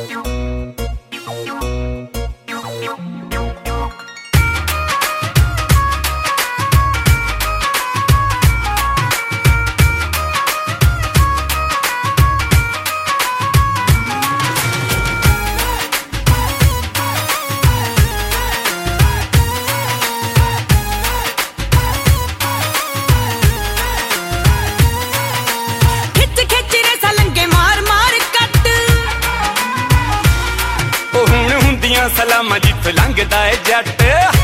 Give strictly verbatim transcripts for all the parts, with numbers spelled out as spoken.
सलामा जित लंघदा है जट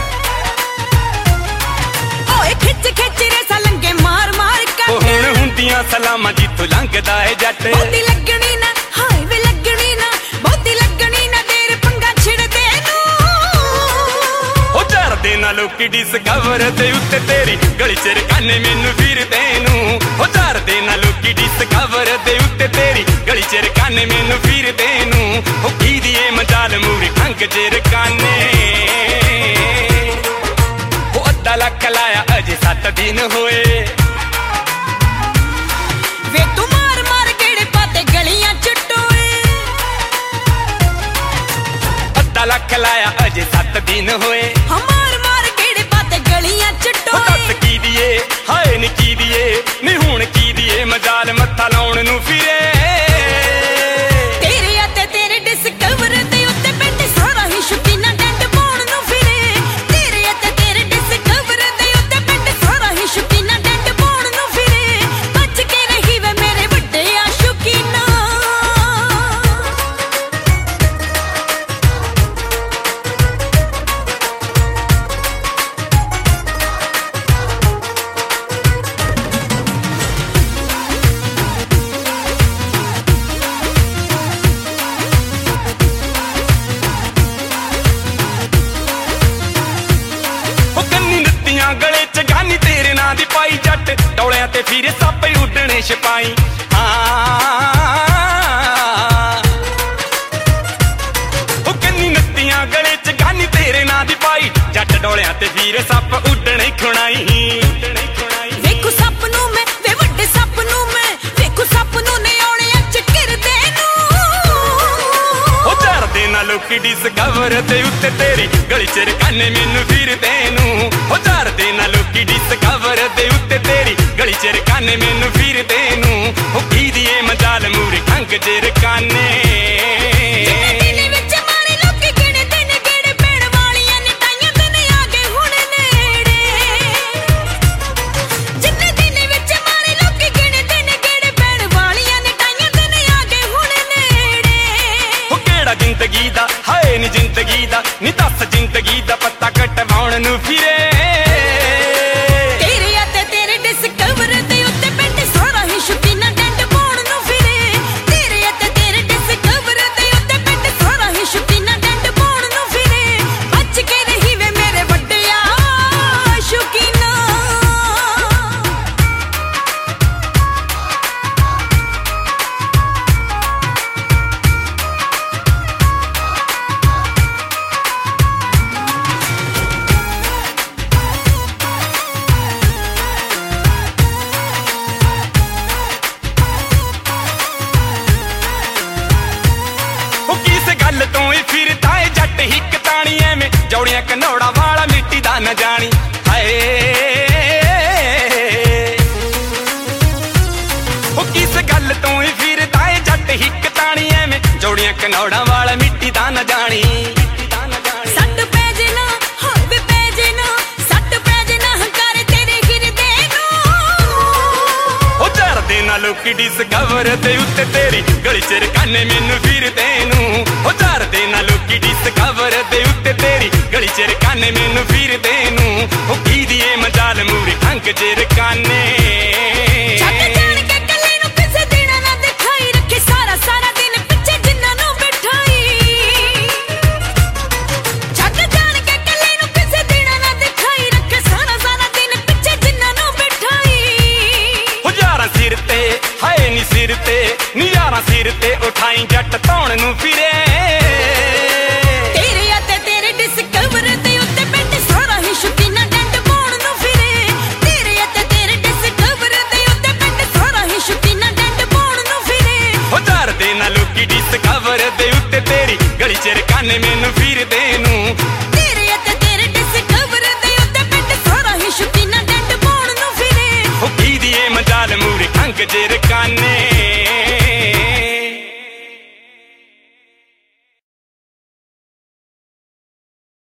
ओए खिच खिच रे सलंगे मार मार कट हुण हुंदियां सलामा जित लंघदा है जट बहुती लगनी ना हाय वे लगनी ना बहुती लगनी ना तेरे पंगा छिड़दे नू ओ चार देना लोकी डिस्कवर दे उत्ते तेरी गली च रकाने मैनू फिरदे नू ओ चार देना लोकी डिस्कवर दे उत्ते तेरी गली च रकाने मैनू फिरदे नू ओ की दिए मजाल मूरी खंग च रकाने ओ अद्धा लख लाया अजे सत्त दिन होए वे तू मार मार केड़े पाते गलियां च टोए अद्धा लख लाया अजे सत्त दिन होए मार मार केड़े पाते गलियां च टोए दस की दिए हाय नी की दिए नी हुण की दिए मजाल मत्था लाउण नू फिरे गले च गानी तेरे नां दी पाई जट टोलियां ते फिरे सप उड्डने छपाई ओ कन्नी नत्तियां गले च गानी तेरे नां दी पाई जट टोलियां ते फिरे सप उड्डने खुणाई वेखो सप नू मैं वे वड्डे सप नू मैं वेखो सप नू ने आउणे अच घिरदे नू ओ चार देना लोकी डिस्कवर दे उत्ते तेरी गली च रकाने मैनू फिरदे नू ओ चार देना लोकी डिस्कवर दे उत्ते तेरी गली च रकाने मैनू फिरदे नू ओ की दिए मजाल मूरी खंग च रकाने जिंदगी दा हाय नी जिंदगी दा नी दस जिंदगी दा पत्ता कटवाउण नू फिरे तेरे अते तेरे डिस्कवर दे उत्ते पिंड सारा ही शौकीना डंड पाउण नू फिरे तेरे अते तेरे डिस्कवर दे उत्ते पिंड सारा ही शौकीना डंड पाउण नू फिरे बच के रही वे मेरे वड्डिया शौकीना गल तो ही फिरदा है जट हिक ताणी एवें जौड़ियां कनौड़ा वाला मिट्टी दा न जानी हाय ओ किस गल तो ही फिरदा है जट हिक ताणी एवें जौड़ियां कनौड़ा वाला मिट्टी दा न जानी सट पै जे ना हाय वे पै जे ना सट पै जे ना हंकार तेरे हिरदे नू ओ चार देना लोकी डिस्कवर दे उत्ते तेरी गली च रकाने मैनू फिरदे नू ओ चार देना लोकी डिस्कवर दे उत्ते तेरी गली च रकाने मैनू फिरदे नू ओ की दिए मजाल मूरी खंग च रकाने सिर ते नियारा सिर ते उठाई जट धौण नू फिरे तेरे अते तेरे डिस्कवर दे उत्ते पिंड सारा ही शौकीना डंड पाउण नू फिरे तेरे अते तेरे डिस्कवर दे उत्ते पिंड सारा ही शौकीना डंड पाउण नू फिरे ओ चार देना लोकी डिस्कवर दे उत्ते ਨੇ ਮੈਨੂੰ ਫਿਰਦੇ ਨੂੰ।